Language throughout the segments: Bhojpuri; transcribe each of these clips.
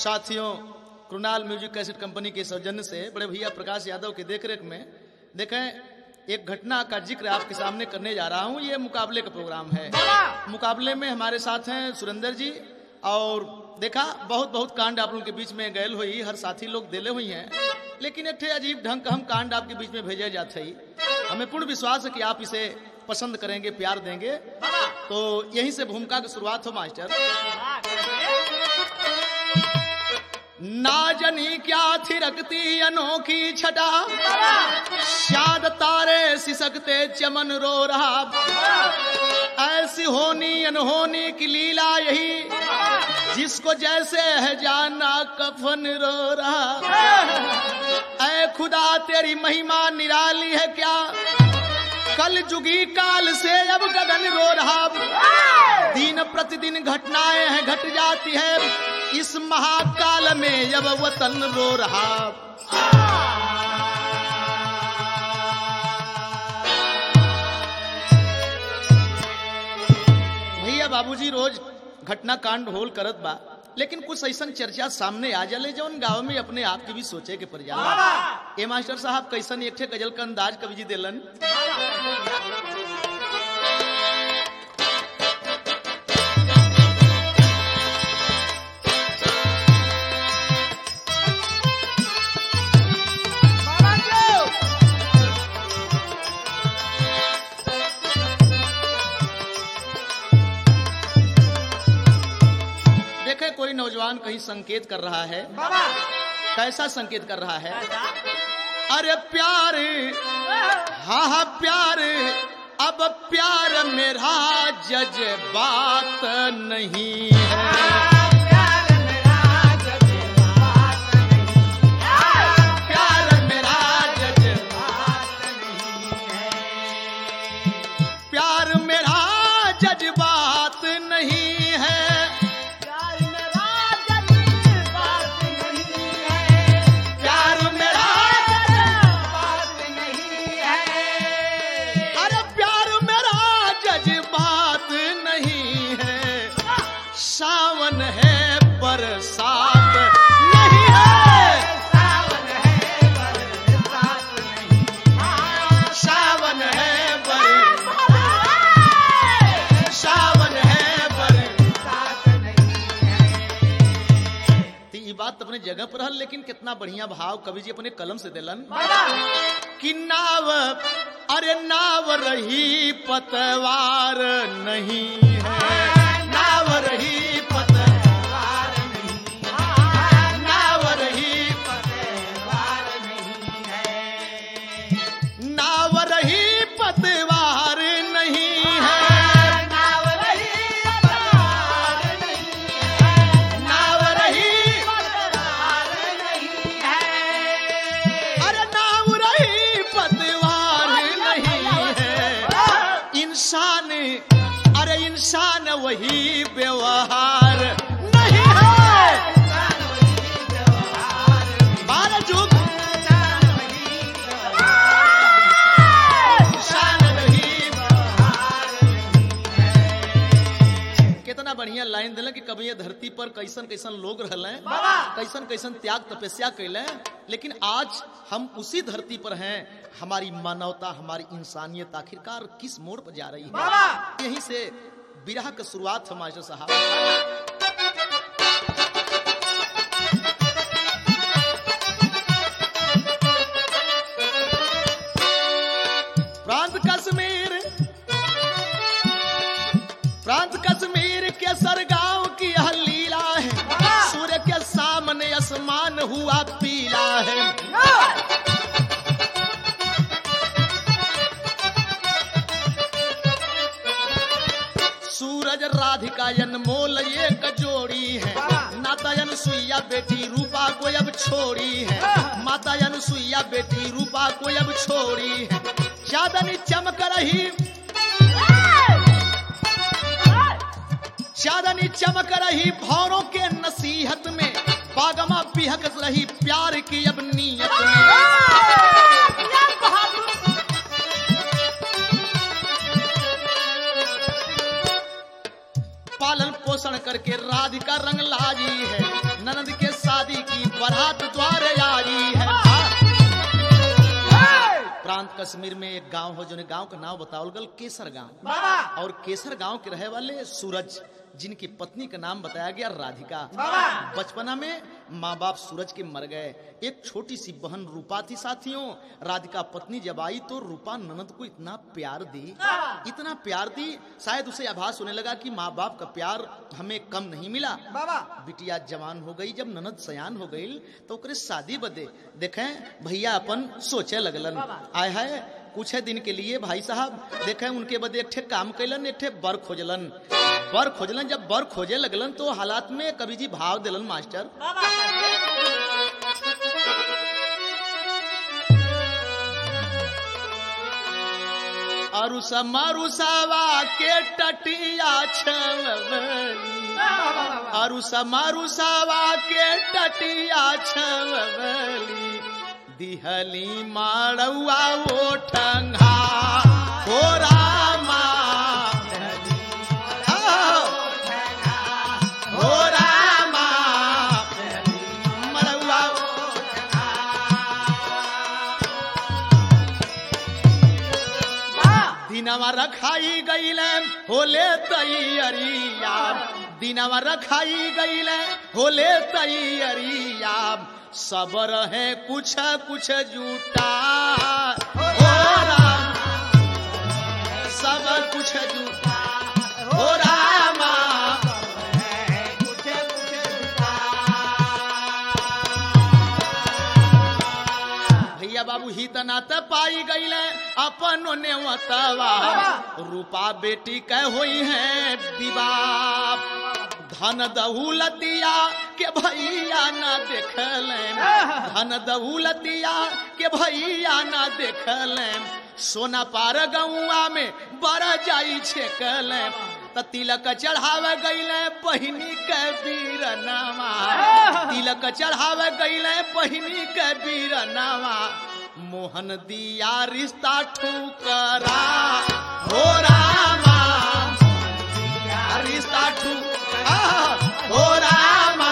साथियों, कृणाल म्यूजिक कैसेट कंपनी के सौजन्य से बड़े भैया प्रकाश यादव के देखरेख में देखें एक घटना का जिक्र आपके सामने करने जा रहा हूं। ये मुकाबले का प्रोग्राम है। मुकाबले में हमारे साथ हैं सुरेंद्र जी और देखा बहुत कांड आप लोगों के बीच में गैल हुई, हर साथी लोग दिले हुई हैं, लेकिन एक अजीब ढंग का हम कांड आपके बीच में भेजे जाते ही। हमें पूर्ण विश्वास है कि आप इसे पसंद करेंगे, प्यार देंगे। तो यहीं से भूमिका की शुरुआत हो मास्टर। ना जनी क्या थिरकती अनोखी छटा, शायद तारे सिसकते चमन रो रहा। ऐसी होनी अनहोनी की लीला यही, जिसको जैसे है जाना कफन रो रहा। ऐ खुदा तेरी महिमा निराली है क्या, कल जुगी काल से अब गगन रो रहा। दिन प्रतिदिन घटनाएं हैं घट जाती है, इस महाकाल में अब वतन रो रहा। भैया बाबूजी रोज घटना कांड होल करत बा, लेकिन कुछ ऐसा चर्चा सामने आ जाले जौन गांव में अपने आप के भी सोचे के पड़ जाला। ए मास्टर साहब कैसन एक गजल का अंदाज कवि जी दिलन। कोई नौजवान कहीं संकेत कर रहा है, कैसा संकेत कर रहा है? अरे प्यार, हाँ प्यार, अब प्यार मेरा जज्बात नहीं है। अपने जगह पर हल, लेकिन कितना बढ़िया भाव कवि जी अपने कलम से दिलन कि नाव, अरे नाव रही पतवार नहीं है। नाव रही पतवार नहीं है, नाव रही पतवार नहीं है, नाव रही पतवार नहीं है। इंसान वही व्यवहार नहीं है। बारजुग इंसान वही व्यवहार नहीं है। कितना बढ़िया लाइन दिले कि कभी ये धरती पर कैसन कैसन लोग रहले, कैसन कैसन त्याग तपस्या कैले, लेकिन आज हम उसी धरती पर हैं। हमारी मानवता, हमारी इंसानियत आखिरकार किस मोड़ पर जा रही है? यहीं से विरह का शुरुआत है मास्टर साहब। प्रांत कश्मीर के सरगांव की यह लीला है, सूर्य के सामने आसमान हुआ पीला है। सूरज राधिका अनमोल एक जोड़ी है, माता अनुसुईया बेटी रूपा को अब छोड़ी है। माता अनुसुईया बेटी रूपा को अब छोड़ी है। चांदनी चमक रही, चांदनी चमक रही भौरों के नसीहत में, बागमा बिहक रही प्यार की अब नीयत में। पालन पोषण करके राधिका रंग लाजी है, ननद के बरात द्वार आई है। प्रांत कश्मीर में एक गांव हो, जो गांव का नाम बताओ गल केसर गांव। और केसर गांव के रहे वाले सूरज, जिनकी पत्नी का नाम बताया गया राधिका। बचपना में माँ बाप सूरज के मर गए। एक छोटी सी बहन रूपा थी साथियों। राधिका पत्नी जब आई तो रूपा ननद को इतना प्यार दी, इतना प्यार दी, शायद उसे आभास होने लगा कि माँ बाप का प्यार हमें कम नहीं मिला। बिटिया जवान हो गई, जब ननद सयान हो गई तो ओकरे शादी बदे देखें भैया अपन सोचे लगलन। आय है कुछ दिन के लिए भाई साहब देखें उनके बदे एक ठे काम कैलन, एक ठे बर खोजलन। बर खोजलन, जब बर खोजे लगलन तो हालात में कवि जी भाव दिलन मास्टर। अरुसा मारुसावा के टटिया छवली, अरुसा मारुसावा के टटिया छवली, दिहली माड़ुआ वो ठंगा हो रामा, हो रामा मड़ुआ दिनवा रखाई गईले होले तैयारिया, दिनवा रखाई गईले होले तैयारिया, सबर है कुछ कुछ जूटा हो राम, सबर कुछ जूटा हो रामा, कुछ कुछ जूटा। भैया बाबू ही तनात पाई गईले अपन नेवतवा, रूपा बेटी कह होई है विवाह, धन दौलतिया के भैया न देखलें, धन दौलतिया के भैया न देखलें, सोना पार गौआ में बर जाई छेकलें, त तिलक चढ़ावे गईले बहिनी के बीरनवा, तिलक चढ़ावे गईले बहिनी के बीरनवा, मोहन दिया रिश्ता ठुकरा हो रामा, रिश्ता ठुकरा हो रामा,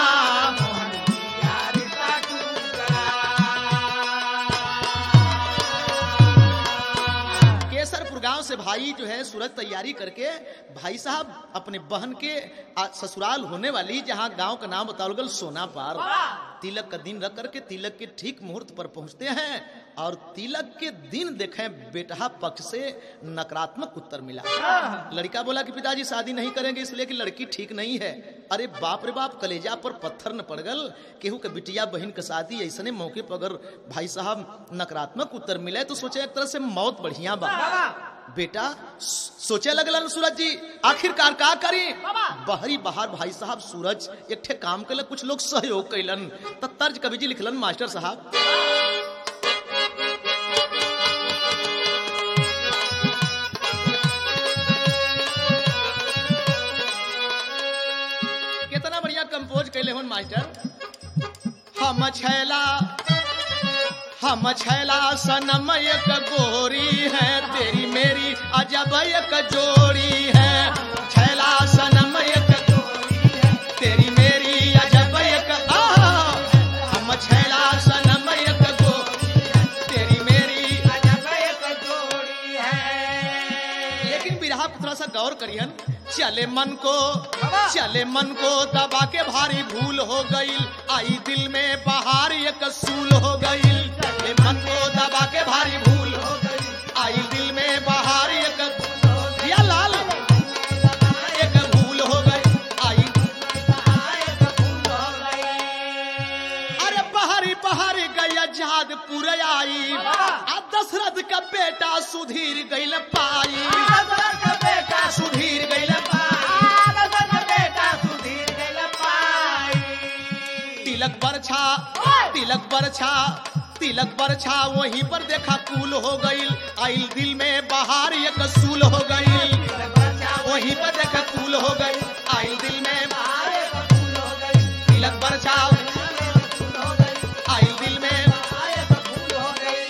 केसरपुर गांव से भाई जो है सूरज तैयारी करके भाई साहब अपने बहन के ससुराल होने वाली जहां गांव का नाम बताओ सोना पार, तिलक का दिन रख करके तिलक के ठीक मुहूर्त पर पहुंचते हैं। और तिलक के दिन देखें बेटा पक्ष से नकारात्मक उत्तर मिला। लड़का बोला कि पिताजी शादी नहीं करेंगे इसलिए कि लड़की ठीक नहीं है। अरे बाप रे बाप, कलेजा पर पत्थर न पड़ गल, केहू के बिटिया बहन के शादी ऐसने मौके पर अगर भाई साहब नकारात्मक उत्तर मिले तो सोचे एक तरह से मौत बढ़िया बा। बेटा सोचे लगलन सूरज जी आखिरकार का करी। बहरी बाहर भाई साहब सूरज एक ठे काम कैलन, कुछ लोग सहयोग कैलन। तर्ज कवि जी लिखलन मास्टर साहब, कितना बढ़िया कंपोज कैले होन मास्टर। हम छैला सनम एक गोरी है, तेरी मेरी अजब एक जोड़ी है। छैला सनम एक गोरी है, तेरी मेरी अजब एक हम छैला सनम एक गोरी है, तेरी मेरी अजब एक जोड़ी है। लेकिन बिरहा पर थोड़ा सा गौर करियन। चले मन को दबा के भारी भूल हो गई, आई दिल में बहार एक सूल हो गई। चले मन को दबा के भारी भूल हो गई, आई दिल में बहार एक या लाल एक भूल हो गई, आई एक भूल हो गई। अरे बहारी बहारी गया जहाद पूरे आई, दशरथ का बेटा सुधीर गईल पाई, बेटा सुधीर गईल तिलक बरछा वहीं पर देखा कूल हो गई, आइल दिल में बहार एक सूल हो गई। वहीं पर देखा कूल हो गई, आइल दिल में बहार एक सूल हो गई। तिलक बरछा आइल दिल में बहार एक सूल हो गई।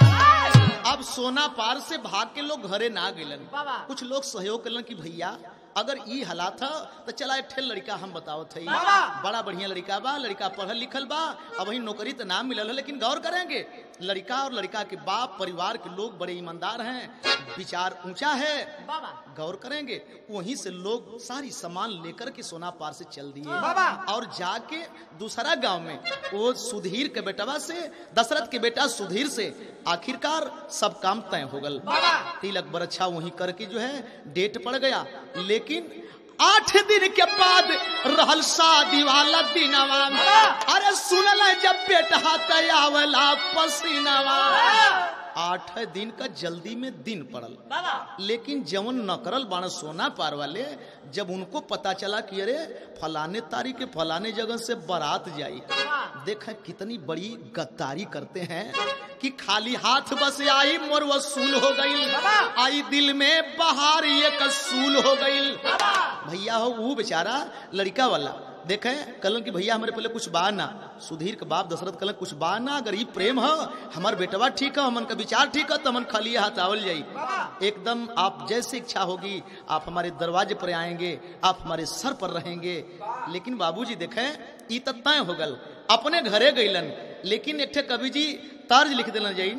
अब सोना पार से भाग के लोग घरे ना गइलन। कुछ लोग सहयोग कलन कि भैया अगर ई हालात है तो चला एक ठे लड़का हम बताओ थे, बड़ा बढ़िया लड़का बा, लड़का पढ़ल लिखल बा, अब वही नौकरी तो ना मिलल है, लेकिन गौर करेंगे लड़का और लड़का के बाप परिवार के लोग बड़े ईमानदार हैं, विचार ऊंचा है, गौर करेंगे वहीं से लोग सारी सामान लेकर के सोना पार से चल दिए और जाके दूसरा गांव में वो सुधीर के बेटवा से, दशरथ के बेटा सुधीर से आखिरकार सब काम तय हो गल। तिलक बरछा वहीं करके जो है डेट पड़ गया, लेकिन 8 दिन के बाद रहल शादी वाला दिनवा, अरे सुनल जब बेटा तयावला पसीनावा। 8 दिन का जल्दी में दिन पड़ल, लेकिन जवन नकरल बाण सोना पार वाले, जब उनको पता चला कि अरे फलाने तारीख के फलाने जगह से बारात जाई, देखा कितनी बड़ी गद्दारी करते हैं कि खाली हाथ बस आई मोर वसूल हो गई, आई दिल में बहार एक सूल हो गई। भैया हो वो बेचारा लड़का वाला देखे कलन की भैया हमारे पहले कुछ बा ना, सुधीर के बाप दशरथ कलन कुछ बा ना, अगर ये प्रेम है हमार बेटवा ठीक है, हमन का विचार ठीक है, तो हमन खाली हाथ आवल जाई, एकदम आप जैसे इच्छा होगी आप हमारे दरवाजे पर आएंगे, आप हमारे सर पर रहेंगे। लेकिन बाबूजी देखे ई तय हो गल, अपने घरे गईलन, लेकिन एक ठे कवि जी तर्ज लिख देना जाई,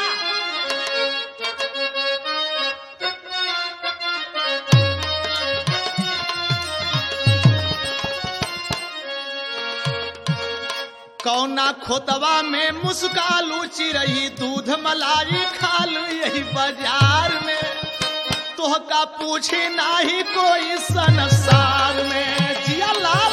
कौना खोतवा में मुस्कालू चिरही, दूध मलाई खालू यही बाजार में, तोहका पूछे नाही कोई संसार में। जिया लाल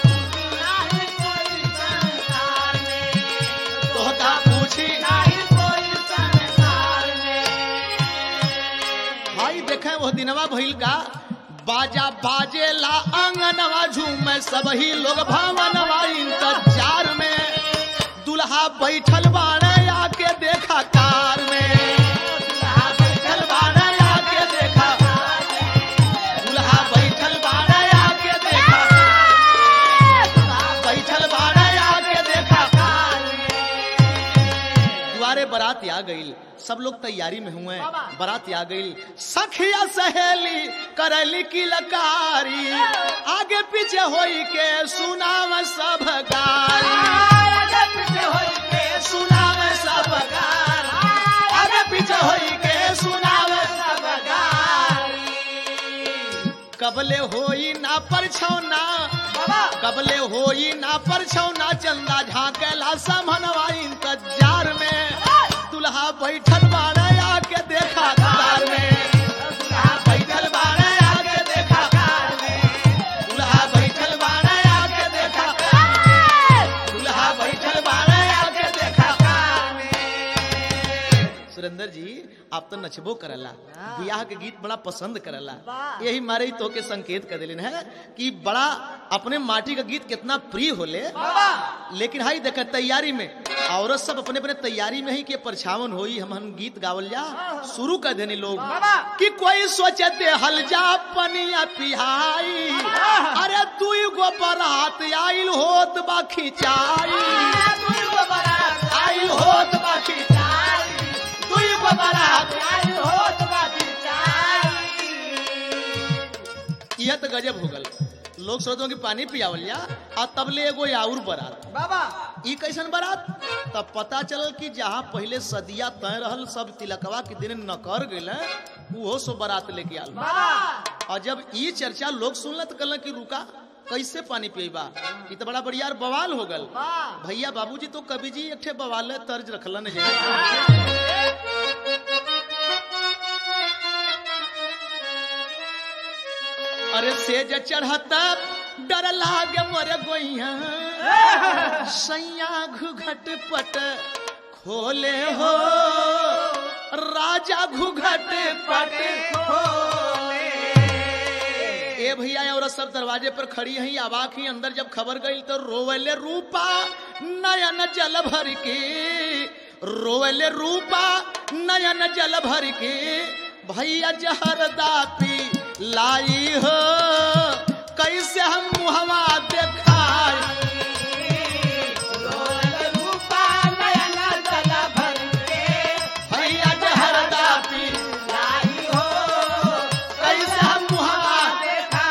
तोहका पूछे नाही कोई संसार में। भाई देखे वो दिनवा भइल का बाजा बाजेला आंगनवा झूमे सबही लोग भवनवा इंतजार में, दुल्हा बैठल बाड़े आके देखा कार में, दुल्हा बैठल बाड़े आके देखा, दुल्हा बैठल बाड़े आके देखा, दुल्हा बैठल बाड़े आके देखा कार में। द्वारे बारात आ गई, सब लोग तैयारी में हुए, बारात आ गई, सखिया सहेली करली की लकारी, आगे पीछे होई के सुनाव सब गारी, आगे पीछे होई के सुनाव सब गारी, आगे पीछे होई के सुनाव सब गारी। कबले होई ना परछौना, कबले होई ना परछौना, चंदा झांकेला समनवा इंतजार में, दुल्हा बैठल बाड़े आके देखा कार में, दुल्हा बैठल बाड़े आके देखा कार में, दुल्हा बैठल बाड़े आके देखा, दुल्हा बैठल बाड़े आके देखा कार में। सुरेंद्र जी आप तो नचबो करला, बियाह के गीत बड़ा पसंद करला, यही मारे तो के संकेत कर दिलिन है कि बड़ा अपने माटी का गीत कितना प्रिय होले। लेकिन हाई देखे तैयारी में औरत सब अपने अपने तैयारी में ही कि परछावन होई, हम गीत गावल जा शुरू कर देने लोग कि कोई सोचते हल जा पनिया पिहाई, अरे तू गो बारात आइल होत बा खिंचाई, आइल होत बा खिंचाई, तू गो बारात आइल होत बा खिंचाई। यह तो गजब हो गल, लोग सोचते कि पानी पियावल जा, और तबले एगो और बारात बाबा, ई कैसन बारात, तब पता चलल कि जहाँ पहले सदिया तय रहल सब तिलकवा के दिन नकर गए, वो सो बारात लेके आल। और जब ई चर्चा लोग सुनल तो कहल कि रुका कैसे पानी पिएबा, ये तो बड़ा बढ़िया बवाल हो गल। भैया बाबूजी तो कवि जी एक ठे बवाल तर्ज रखलन है, अरे सेज चढ़ता डर लागे मोरे गोइया, सैया घुघट पट खोले हो, राजा घुघट पट खोले। ए भैया और सब दरवाजे पर खड़ी है, आवाक ही अंदर जब खबर गई तो रोवले रूपा नयन जल भर के, रोवले रूपा नयन जल भर के, भैया जहरदा पी लाई हो, कैसे हम मुहवा देखाई, रोवले रूपा नयन जल भर के, भैया जहरदा पी लाई हो, कैसे हम मुहवा देखाई।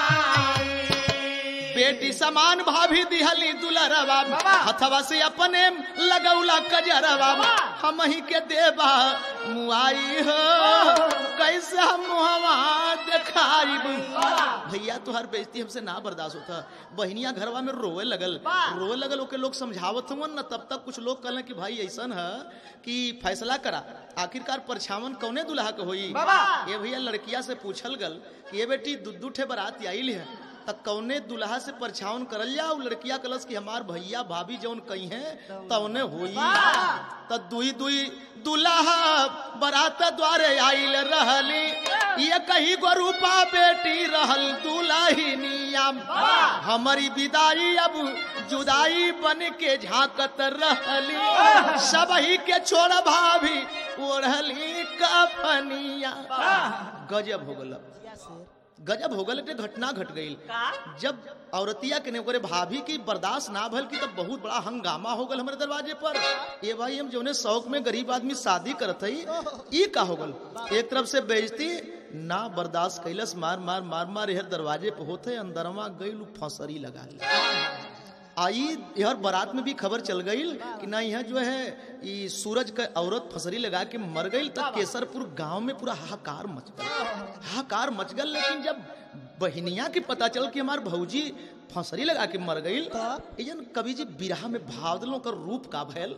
समान भाभी दिहली दुलरवा हथवा से अपने लगौला कजरवा हम ही के देवा मुआई हो कैसे हम मुहवा दिखाई। भैया तुहार बेइज्जती हमसे ना बर्दाश्त होता। बहनिया घरवा में रोए लगल ओके लोग समझावत हुआ न। तब तक कुछ लोग कहले कि भाई ऐसा है कि फैसला करा आखिरकार परछावन कौने दुल्हा के होई। ये भैया लड़किया से पूछल गल कि ये बेटी दू ठे बारात आइल है त कौने दुल्हा से परछावन करल जा। लड़किया कलस कि हमार भैया भाभी जौन कही है तौने होई। त दुई दुल्हा बारात द्वारे आइल रहली ये कही गो रूपा बेटी रहल दुल्हिनिया। हमारी विदाई अब जुदाई बन के झांकत रहली सबही के छोड़ भाभी ओढ़ली कफनिया। गजब हो गल घटना घट गई। जब औरतिया के ने भाभी की बर्दाश्त ना भल की तब बहुत बड़ा हंगामा हो गल हमारे दरवाजे पर। ये भाई हम जो शौक में गरीब आदमी शादी करत हई ये का हो गल। एक तरफ से बेइज्जती ना बर्दाश्त कैलस मार मार मार मार यह दरवाजे पे होते अंदरवा गई फंसरी लगा आई। यह बारात में भी खबर चल गई कि ना यह जो है ये सूरज का औरत फसरी लगा के मर गई। तब केसरपुर गांव में पूरा हाहाकार मच गल। लेकिन जब बहनिया के पता चल कि हमार भौजी फसरी लगा के मर गई कवि जी बिरहा में भाव दिलों का रूप का भैल।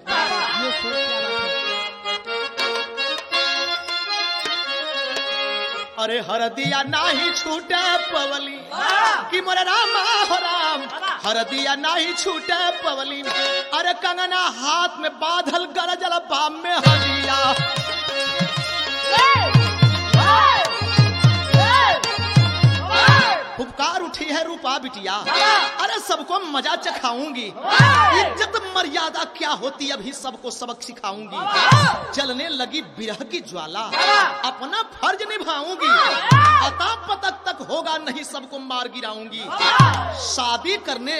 अरे हरदिया नाही छूटे पवली कि मोरे रामा हो राम हरदिया नाही छूटे पवली। अरे कंगना हाथ में बांधल गरजल बाम में हदिया। फुफकार उठी है रूपा बिटिया अरे सबको मजा चखाऊंगी। इज्जत मर्यादा क्या होती अभी सबको सबक सिखाऊंगी। जलने लगी बिरह की ज्वाला अपना फर्ज निभाऊंगी। अता पतक तक होगा नहीं सबको मार गिराऊंगी। शादी करने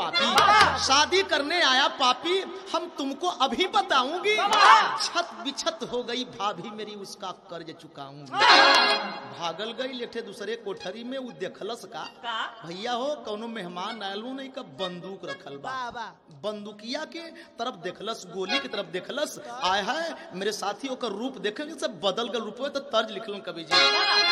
आया पापी हम तुमको अभी बताऊंगी। छत बिछत हो गई भाभी मेरी उसका कर्ज चुकाऊंगी। भागल गई लेठे दूसरे कोठरी में देखलस का भैया हो कौनो मेहमान आयलू नहीं का बंदूक रखल बा। बंदूकिया के तरफ देखलस गोली की तरफ देखलस आय है मेरे साथियों का रूप देखे सब बदल गल रूप तो तर्ज लिखल कवि जी।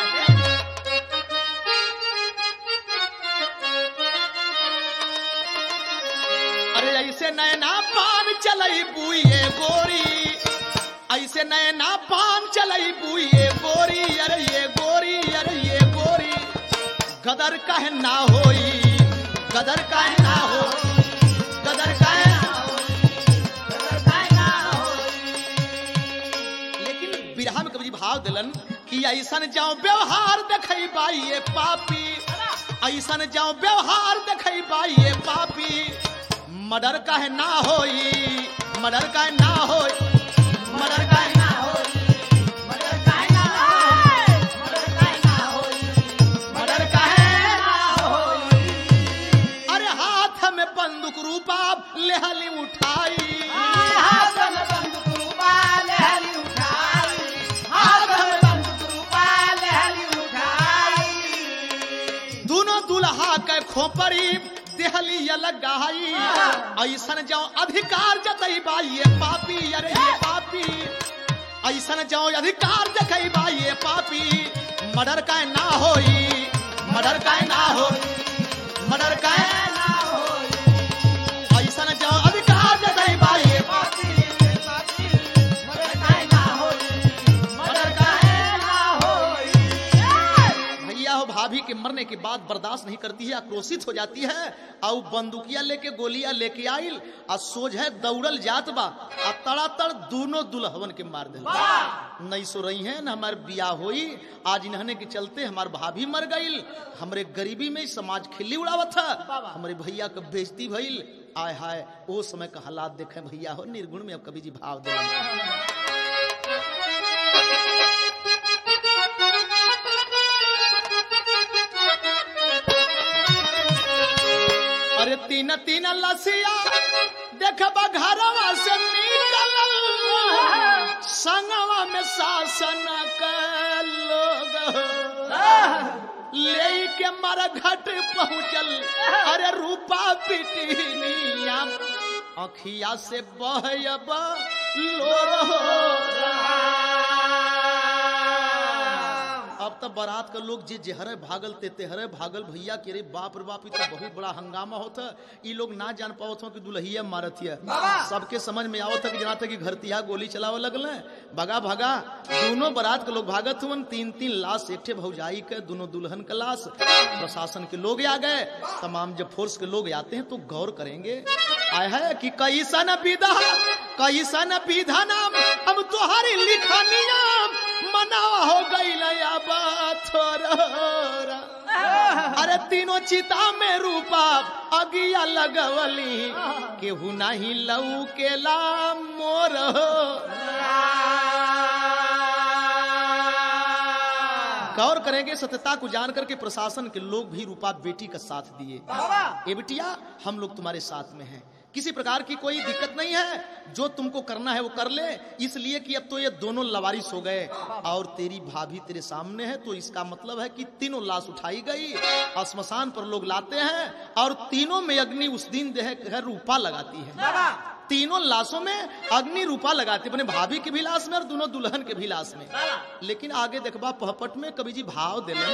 अरे ऐसे नैना पान चलई बुए गोरी ऐसे नैना पान चलई बुए गोरी। अरे ये गोरी अरे ये गोरी गदर काहे ना होई गदर काहे ना होई गदर काहे ना होई। लेकिन बिरहा में कवि भाव दिलन कि ऐसन जाओ व्यवहार देखई बाई ये पापी ऐसन जाओ व्यवहार देखई बाई ये पापी। मर्डर काहे ना होई मर्डर काहे ना होई मर्डर काहे ना होई मर्डर काहे ना होई मर्डर काहे ना होई। अरे हाथ में बंदूक रूपा लेहली उठाई हाथ में बंदूक रूपा लेहली उठाई हाथ में बंदूक रूपा लेहली उठाई। दोनों दुल्हा के खोपड़ी देहली लगाई ऐसन जाओ अधिकार जतई बाई ये पापी। अरे ये पापी ऐसन जाओ अधिकार जतई बाई ये पापी। मर्डर काहे ना होई मर्डर काहे ना होई मर्डर काहे ना होई ऐसन जाओ अधिकार जतई बाई ये पापी मर्डर काहे ना होई मर्डर काहे ना होई। भैया हो भाभी के मरने के बाद बर्दाश्त नहीं करती है आक्रोशित हो जाती है और बंदूकिया लेके गोलियां लेके आइल और सोझ है दौड़ल जात बा और तड़ातड़ दोनों दुल्हवन के मार दिल। नहीं सो रही है ना हमारे बियाह होई आज इन्हने के चलते हमार भाभी मर गई। हमरे गरीबी में समाज खिल्ली उड़ावत था हमारे भैया का बेइज्जती भइल। आय हाय वो समय का हालात देखे भैया हो निर्गुण में अब कवि जी भाव दे। अरे तीन तीन लसिया देखबा घरवा से निकल संगवा में शासन के लोग ले के मरघट पहुंचल अरे रूपा पिटनिया अखिया से बहब अब तब बारात का लोग जे जेहरे भागल तेहरे भागल भैया के रे बाप रे बाप, तो बहुत बड़ा हंगामा होता। ये लोग ना जान पावत हो कि दुल्हिया मारत है, सबके समझ में आवत है कि जना कि घर तिहा गोली चलावे लगल भगा भगा। दोनों बारात के लोग भागत हुन, 3-3 लाश, एक ठे भौजाई के, दोनों दुल्हन का लाश। प्रशासन के लोग आ गए, तमाम जब फोर्स के लोग आते हैं तो गौर करेंगे आय है कि कैसन विधा नाम अब तुम्हारी लिखनिया मनावा हो गई लया बात। अरे तीनों चिता में रूपा अगिया लगवली केहू नहीं लऊ के ला मोर। गौर करेंगे सत्यता को जान करके प्रशासन के लोग भी रूपा बेटी का साथ दिए। ये बिटिया हम लोग तुम्हारे साथ में हैं, किसी प्रकार की कोई दिक्कत नहीं है, जो तुमको करना है वो कर ले, इसलिए कि अब तो ये दोनों लवारिस हो गए और तेरी भाभी तेरे सामने है, तो इसका मतलब है कि तीनों लाश उठाई गई, श्मशान पर लोग लाते हैं और तीनों में अग्नि उस दिन रूपा लगाती है। तीनों लाशों में अग्नि रूपा लगाती है, अपने भाभी के भी लाश में और दोनों दुल्हन के भी लाश में। लेकिन आगे देखबा पहपट में कवि जी भाव दिलन,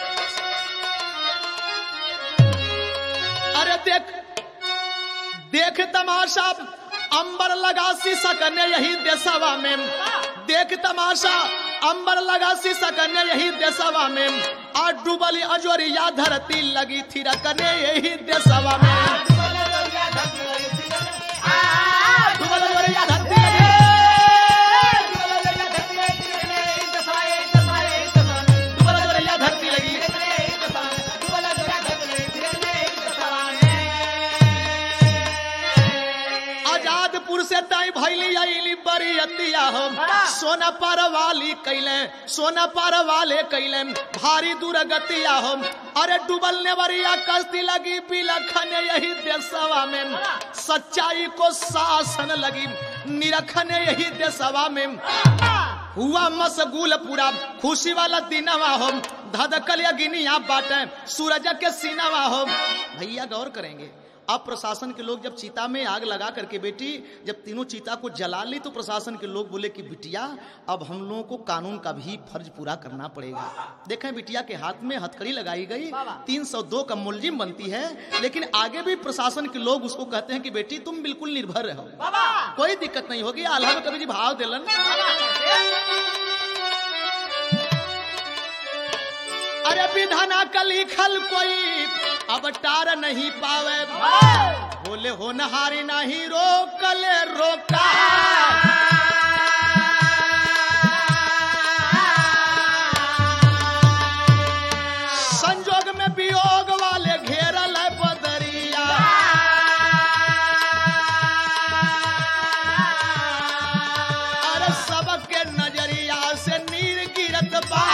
अरे देख तमाशा अंबर लगा शीशा कन्या यही देशवा में, देख तमाशा अंबर लगा शीशा कन्या यही देशवा में, आज डूबली अजोरिया धरती लगी थी रकने यही देशवा में। से ताई भैली आईली बरियतिया हम सोना पर वाली कैले, सोना पर वाले कैले भारी दुर्गतिया हम। अरे डूबल नेवरिया कश्ती लगी बिलखन यही देशवा में, सच्चाई को शासन लगी निरखन यही देशवा में। हुआ मशगूल पूरा खुशी वाला दिनवा हम, धधकल गिनिया बाटे सूरज के सीनवा हम। भैया गौर करेंगे, अब प्रशासन के लोग जब चीता में आग लगा करके बेटी जब तीनों चीता को जला ली, तो प्रशासन के लोग बोले कि बिटिया अब हम लोगों को कानून का भी फर्ज पूरा करना पड़ेगा। देखें बिटिया के हाथ में हथकड़ी लगाई गई, 302 का मुलजिम बनती है, लेकिन आगे भी प्रशासन के लोग उसको कहते हैं कि बेटी तुम बिल्कुल निर्भर रहो, कोई दिक्कत नहीं होगी। आल्हा में कवि जी भाव दिलन, अरे विधाना का लिखल कोई अब टार नहीं पावे, बोले होनहारी नहीं रोकले रोका। संजोग में वियोग वाले घेरल है बदरिया, अरे सबके नजरिया से नीर गिरत बा।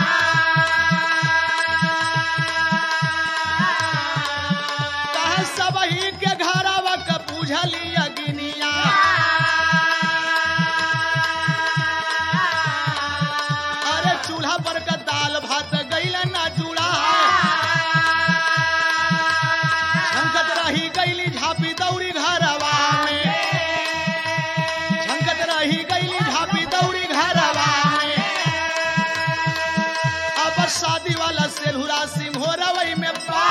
सबही के घरवा का बुझली अग्निया, अरे चूल्हा पर का दाल भात गैल ना जुड़ा, झंकत रही गैली झापी दौड़ी घरवा में, झंकत रही गैली झापी दौड़ी घरवा में। अब शादी वाला सेलहुरा सिंह रवई में पा,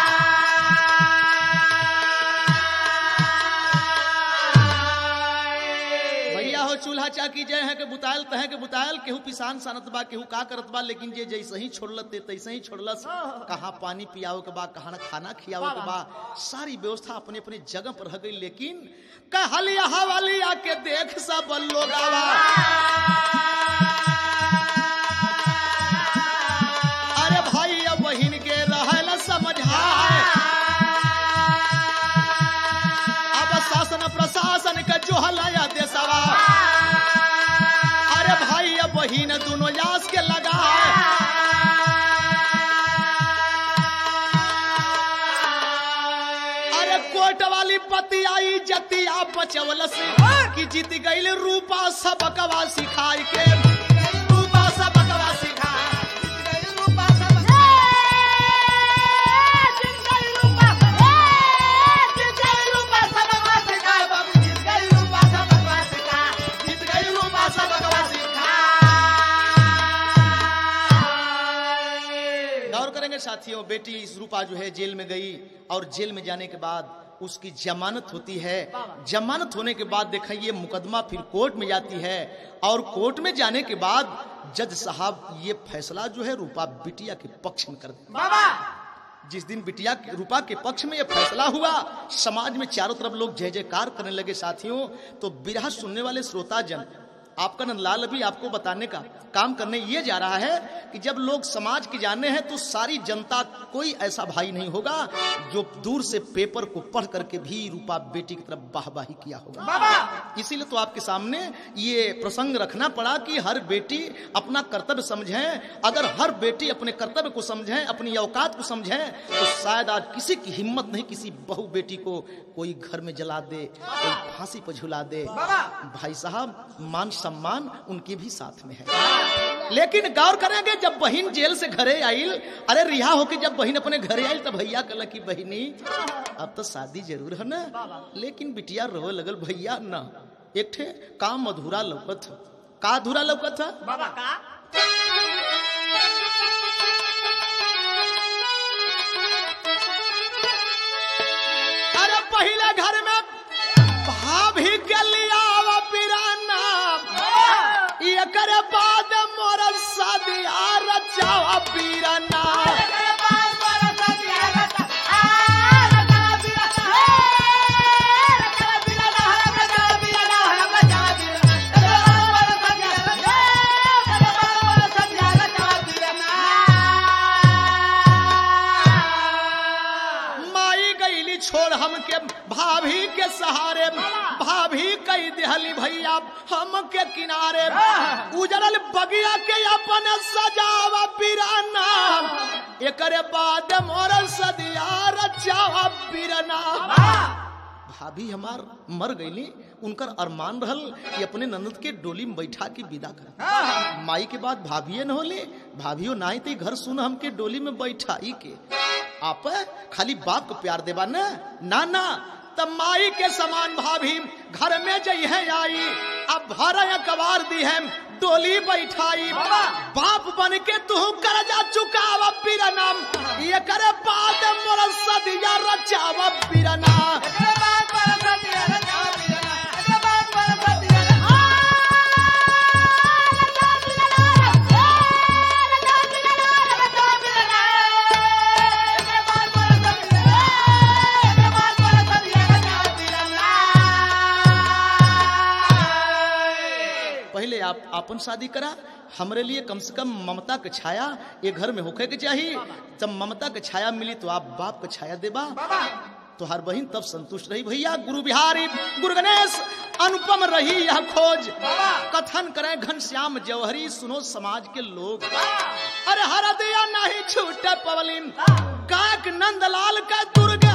चूल्हा चाकी जय है के बुतायल तह के बुतायल, केहू पिसान सानत बा, केहू का करत बा, लेकिन जे जैसे ही छोड़लत तैसे ही छोड़लस। कहाँ पानी पियाओ के बा, कहाँ खाना खियाओ के बा, सारी व्यवस्था अपने अपने जगह पर रह गई। लेकिन कहलिया हवालिया के देख सब लोगावा, अरे भाई अब बहिन के रहल समझाए, अब शासन प्रशासन का जो हलाया देशवा, अरे भाई अब बहिन दोनों यास के लगा। अरे कोट वाली पति आई जतिया बचवल से कि जीत गई रूपा सबकवा सिखाई के, रूपा सबकवा सिखा, रूपा सबकवा करेंगे साथियों, बेटी रूपा जो है जेल में गई और जेल में जाने के बाद उसकी जमानत होती है। जमानत होने के बाद देखा ये मुकदमा फिर कोर्ट में जाती है और कोर्ट में जाने के बाद जज साहब ये फैसला जो है रूपा बिटिया के पक्ष में कर देते। जिस दिन बिटिया रूपा के पक्ष में ये फैसला हुआ, समाज में चारों तरफ लोग जय जयकार करने लगे साथियों। तो बिरहा सुनने वाले श्रोता जन, आपका नंदलाल अभी आपको बताने का काम करने ये जा रहा है कि जब लोग समाज की जाने हैं तो सारी जनता, कोई ऐसा भाई नहीं होगा जो दूर से पेपर को पढ़ करके भी रूपा बेटी की तरफ वाहवाही किया होगा। इसीलिए तो आपके सामने ये प्रसंग रखना पड़ा कि हर बेटी अपना कर्तव्य समझें। अगर हर बेटी अपने कर्तव्य को समझें, अपनी औकात को समझें, तो शायद आज किसी की हिम्मत नहीं किसी बहू बेटी को कोई घर में जला दे, कोई फांसी पर झुला दे। भाई साहब, मान सम्मान उनके भी साथ में है। लेकिन गौर करेंगे, जब बहन जेल से घरे आइल, अरे रिहा होके जब बहन अपने घरे आइल तो भैया कहला कि बहनी अब तो शादी जरूर है ना, लेकिन बिटिया रोवे लगल, भैया ना, एक ठे काम अधूरा लौकत। का अधूरा लौकत है बाबा? का अरे पहले घर में भाभी के लिया पिराना, एकर बाद मोर सदिया रचावा पीराना। माई गईली छोड़ हमके भाभी के सहारे, भाभी कई दिहली भैया हम के किनारे, उजरल बगिया के अपन सजावा पिराना, एकरे बाद मोर सदिया रचावा पिराना। भाभी हमार मर गईली, उनकर अरमान रहल कि अपने ननद के डोली में बैठा के विदा कर। माई के बाद भाभी न होली, भाभियो नहीं तो घर सुन हमके डोली में बैठा के आप खाली बाप को प्यार देवा ना ना, तब माई के समान भाभी घर में जई है आई, अब भर कबार दी है डोली बैठाई, बाप बन के तू कर्जा चुकावा पिरना, ये करे बाद मोर सदिया रचावा पिरना। पहले आप अपन शादी करा, हमरे लिए कम से कम ममता के छाया ये घर में होके के चाहिए। जब ममता के छाया मिली तो आप बाप के छाया देबा, तो हर बहन तब संतुष्ट रही। भैया गुरु बिहारी गुरु गणेश अनुपम रही यह खोज, कथन करें घनश्याम जौहरी, सुनो समाज के लोग। अरे हर दिया नहीं छूटे पवलिन, काक नंदलाल का दुर्ग